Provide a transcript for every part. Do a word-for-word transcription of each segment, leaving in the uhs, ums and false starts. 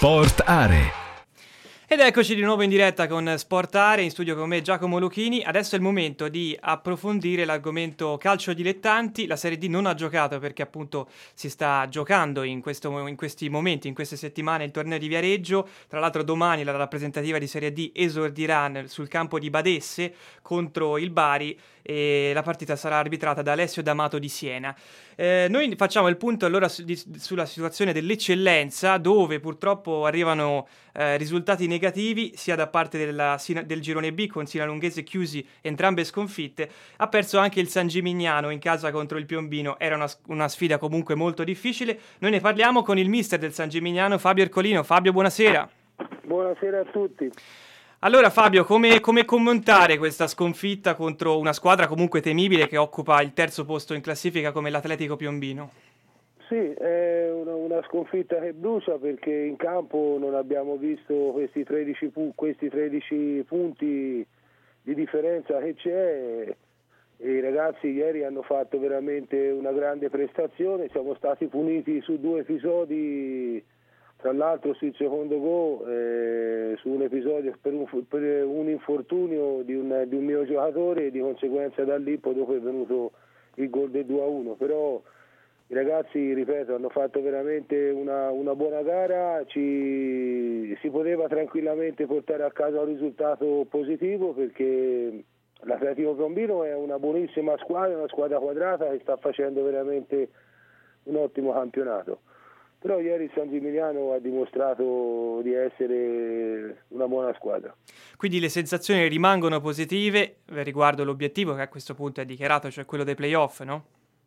Sport Are. Ed eccoci di nuovo in diretta con Sport Are, in studio con me Giacomo Luchini. Adesso è il momento di approfondire l'argomento calcio dilettanti. La Serie D non ha giocato perché appunto si sta giocando in, questo, in questi momenti, in queste settimane, il torneo di Viareggio. Tra l'altro domani la rappresentativa di Serie D esordirà sul campo di Badesse contro il Bari e la partita sarà arbitrata da Alessio D'Amato di Siena. Eh, noi facciamo il punto allora su, di, sulla situazione dell'eccellenza, dove purtroppo arrivano eh, risultati negativi sia da parte della, del girone B con Sinalunghese chiusi entrambe sconfitte. Ha perso anche il San Gimignano in casa contro il Piombino, era una, una sfida comunque molto difficile. Noi ne parliamo con il mister del San Gimignano, Fabio Ercolino. Fabio, buonasera. Buonasera a tutti. Allora Fabio, come, come commentare questa sconfitta contro una squadra comunque temibile che occupa il terzo posto in classifica come l'Atletico Piombino? Sì, è una, una sconfitta che brucia perché in campo non abbiamo visto questi tredici, pu- questi tredici punti di differenza che c'è e i ragazzi ieri hanno fatto veramente una grande prestazione. Siamo stati puniti su due episodi, tra l'altro sul secondo gol, eh, su un episodio per un, per un infortunio di un, di un mio giocatore e di conseguenza da lì poi dopo è venuto il gol del due a uno. Però i ragazzi, ripeto, hanno fatto veramente una, una buona gara, ci, si poteva tranquillamente portare a casa un risultato positivo perché l'Atletico Piombino è una buonissima squadra, una squadra quadrata che sta facendo veramente un ottimo campionato. Però ieri il San Gimignano ha dimostrato di essere una buona squadra. Quindi le sensazioni rimangono positive riguardo l'obiettivo che a questo punto è dichiarato, cioè quello dei playoff, no?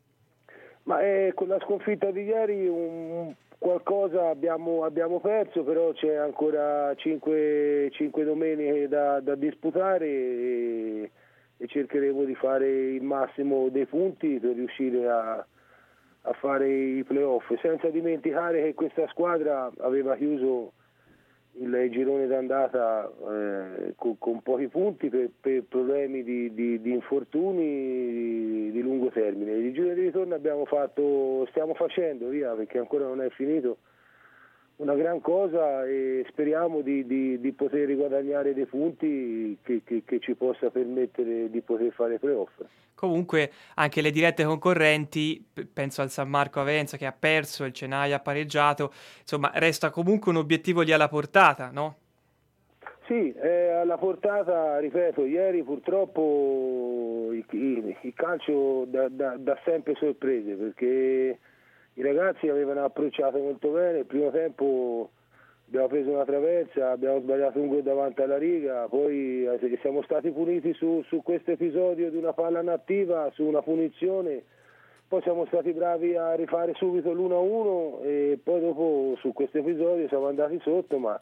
Ma eh, con la sconfitta di ieri un, qualcosa abbiamo, abbiamo perso, però c'è ancora cinque domeniche da, da disputare e, e cercheremo di fare il massimo dei punti per riuscire a a fare i playoff, senza dimenticare che questa squadra aveva chiuso il girone d'andata eh, con, con pochi punti per, per problemi di, di, di infortuni di, di lungo termine. Il girone di ritorno abbiamo fatto, stiamo facendo via perché ancora non è finito, una gran cosa e speriamo di, di, di poter riguadagnare dei punti che, che, che ci possa permettere di poter fare playoff. Comunque anche le dirette concorrenti, penso al San Marco Avenza che ha perso, il Cenaia ha pareggiato, insomma resta comunque un obiettivo lì alla portata, no? Sì, è alla portata, ripeto, ieri purtroppo il, il, il calcio dà, dà, dà sempre sorprese perché i ragazzi avevano approcciato molto bene, il primo tempo abbiamo preso una traversa, abbiamo sbagliato un gol davanti alla riga, poi siamo stati puniti su, su questo episodio di una palla inattiva, su una punizione, poi siamo stati bravi a rifare subito l'uno a uno e poi dopo su questo episodio siamo andati sotto, ma,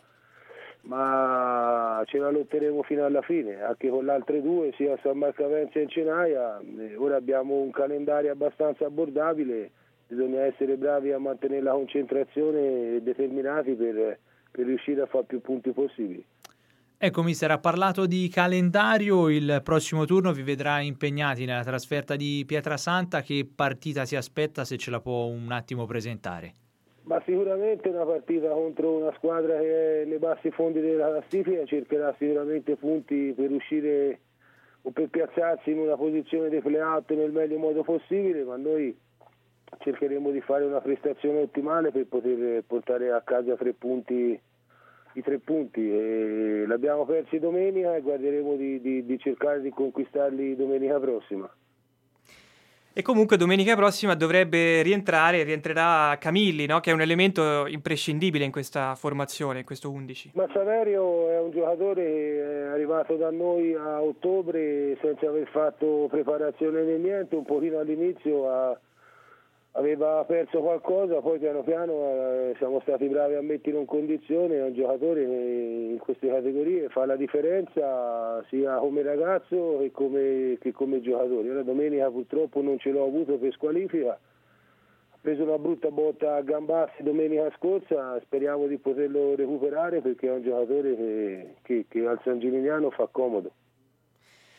ma ce la lotteremo fino alla fine, anche con le altre due, sia San Marco Avenza e Cenaia. Ora abbiamo un calendario abbastanza abbordabile, bisogna essere bravi a mantenere la concentrazione e determinati per per riuscire a fare più punti possibili. Ecco mister, ha parlato di calendario, il prossimo turno vi vedrà impegnati nella trasferta di Pietrasanta, che partita si aspetta, se ce la può un attimo presentare? Ma sicuramente una partita contro una squadra che è nei bassi fondi della classifica, cercherà sicuramente punti per uscire o per piazzarsi in una posizione di play-out nel meglio modo possibile, ma noi cercheremo di fare una prestazione ottimale per poter portare a casa tre punti, i tre punti. E l'abbiamo persi domenica e guarderemo di, di, di cercare di conquistarli domenica prossima. E comunque domenica prossima dovrebbe rientrare, rientrerà Camilli, no? Che è un elemento imprescindibile in questa formazione, in questo undici. Ma Saverio è un giocatore che è arrivato da noi a ottobre senza aver fatto preparazione né niente, un pochino all'inizio a aveva perso qualcosa, poi piano piano eh, siamo stati bravi a mettere in condizione. È un giocatore che in queste categorie fa la differenza sia come ragazzo che come, che come giocatore. Ora domenica purtroppo non ce l'ho avuto per squalifica, ha preso una brutta botta a Gambassi domenica scorsa, speriamo di poterlo recuperare perché è un giocatore che, che, che al San Gimignano fa comodo.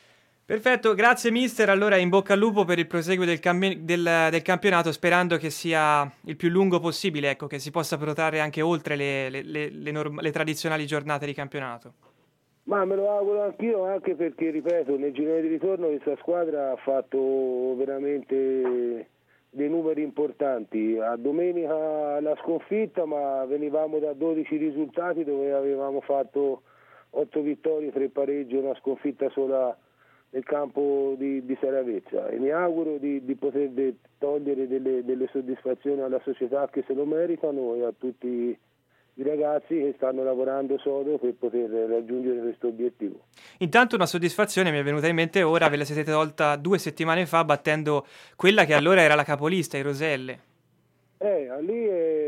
Perfetto, grazie mister, allora in bocca al lupo per il proseguo del, cambi- del, del campionato, sperando che sia il più lungo possibile, ecco, che si possa protrarre anche oltre le, le, le, le, norm- le tradizionali giornate di campionato. Ma me lo auguro anch'io, anche perché, ripeto, nel girone di ritorno questa squadra ha fatto veramente dei numeri importanti. A domenica la sconfitta, ma venivamo da dodici risultati dove avevamo fatto otto vittorie, tre pareggi e una sconfitta sola nel campo di, di Seravezza, e mi auguro di, di poter de- togliere delle, delle soddisfazioni alla società che se lo meritano e a tutti i ragazzi che stanno lavorando sodo per poter raggiungere questo obiettivo. Intanto una soddisfazione mi è venuta in mente ora, ve la siete tolta due settimane fa battendo quella che allora era la capolista, i Roselle. Eh, lì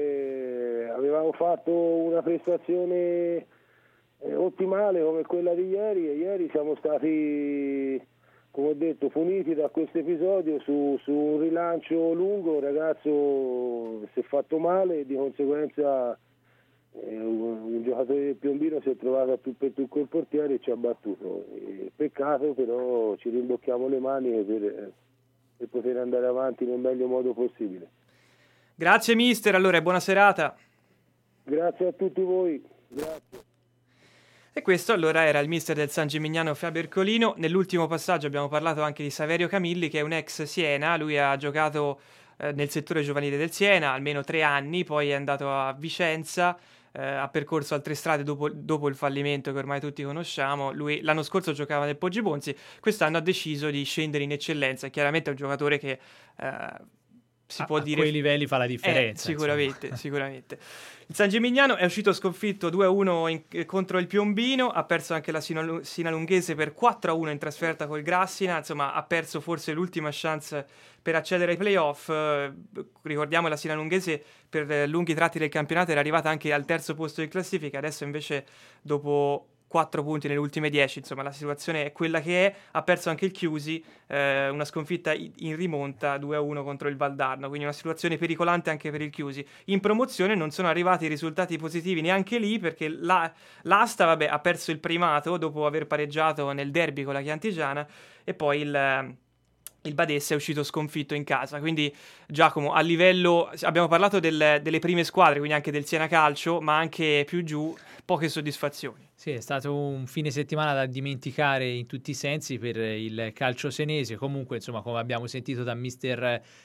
eh, avevamo fatto una prestazione Eh, ottimale come quella di ieri, e ieri siamo stati, come ho detto, puniti da questo episodio su, su un rilancio lungo. Il ragazzo si è fatto male e di conseguenza eh, un, un giocatore del Piombino si è trovato a tu per tu col portiere e ci ha battuto. Eh, peccato, però ci rimbocchiamo le maniche per, per poter andare avanti nel meglio modo possibile. Grazie mister, allora e buona serata. Grazie a tutti voi, grazie. E questo allora era il mister del San Gimignano Faber Colino. Nell'ultimo passaggio abbiamo parlato anche di Saverio Camilli, che è un ex Siena. Lui ha giocato eh, nel settore giovanile del Siena almeno tre anni, poi è andato a Vicenza, eh, ha percorso altre strade dopo, dopo il fallimento che ormai tutti conosciamo. Lui l'anno scorso giocava nel Poggi Bonzi, quest'anno ha deciso di scendere in eccellenza. Chiaramente è un giocatore che eh, si a, può a dire... quei livelli fa la differenza. Eh, sicuramente, sicuramente. Il San Gimignano è uscito sconfitto due a uno in, eh, contro il Piombino, ha perso anche la Sinalu- Sinalunghese per quattro a uno in trasferta col Grassina, insomma ha perso forse l'ultima chance per accedere ai playoff. Eh, ricordiamo la Sinalunghese per eh, lunghi tratti del campionato era arrivata anche al terzo posto in classifica, adesso invece dopo quattro punti nelle ultime dieci, insomma la situazione è quella che è. Ha perso anche il Chiusi, eh, una sconfitta in rimonta due a uno contro il Valdarno, quindi una situazione pericolante anche per il Chiusi. In promozione non sono arrivati risultati positivi neanche lì, perché la, l'Asta vabbè, ha perso il primato dopo aver pareggiato nel derby con la Chiantigiana, e poi il... il Badessa è uscito sconfitto in casa. Quindi Giacomo, a livello, abbiamo parlato del, delle prime squadre, quindi anche del Siena Calcio, ma anche più giù poche soddisfazioni. Sì, è stato un fine settimana da dimenticare in tutti i sensi per il calcio senese. Comunque, insomma, come abbiamo sentito da mister